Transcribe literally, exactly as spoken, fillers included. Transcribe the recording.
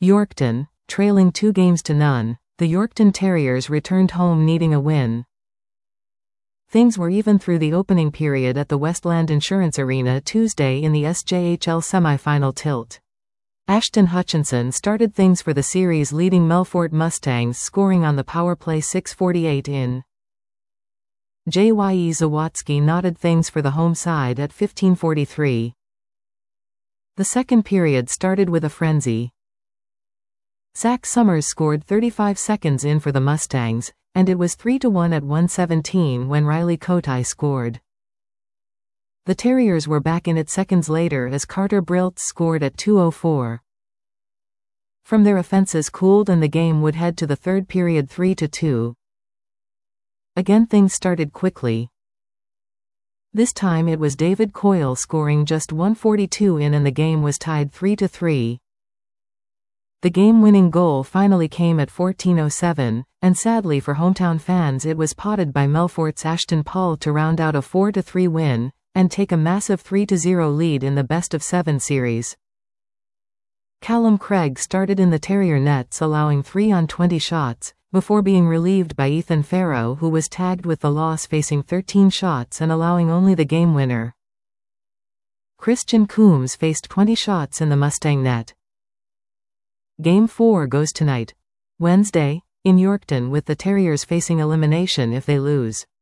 Yorkton, trailing two games to none, the Yorkton Terriers returned home needing a win. Things were even through the opening period at the Westland Insurance Arena Tuesday in the S J H L semi-final tilt. Ashton Hutchinson started things for the series, leading Melfort Mustangs, scoring on the power play six forty-eight in. J Y E Zawatsky knotted things for the home side at fifteen forty-three. The second period started with a frenzy. Zach Summers scored thirty-five seconds in for the Mustangs, and it was three to one at one seventeen when Riley Kotai scored. The Terriers were back in it seconds later as Carter Briltz scored at two oh four. From there offenses cooled and the game would head to the third period three to two. Again things started quickly. This time it was David Coyle scoring just one forty-two in and the game was tied three to three. The game-winning goal finally came at fourteen oh seven, and sadly for hometown fans it was potted by Melfort's Ashton Paul to round out a four to three win, and take a massive three to zero lead in the best-of-seven series. Callum Craig started in the Terrier nets allowing three on twenty shots, before being relieved by Ethan Farrow, who was tagged with the loss facing thirteen shots and allowing only the game winner. Christian Coombs faced twenty shots in the Mustang net. Game four goes tonight, Wednesday, in Yorkton, with the Terriers facing elimination if they lose.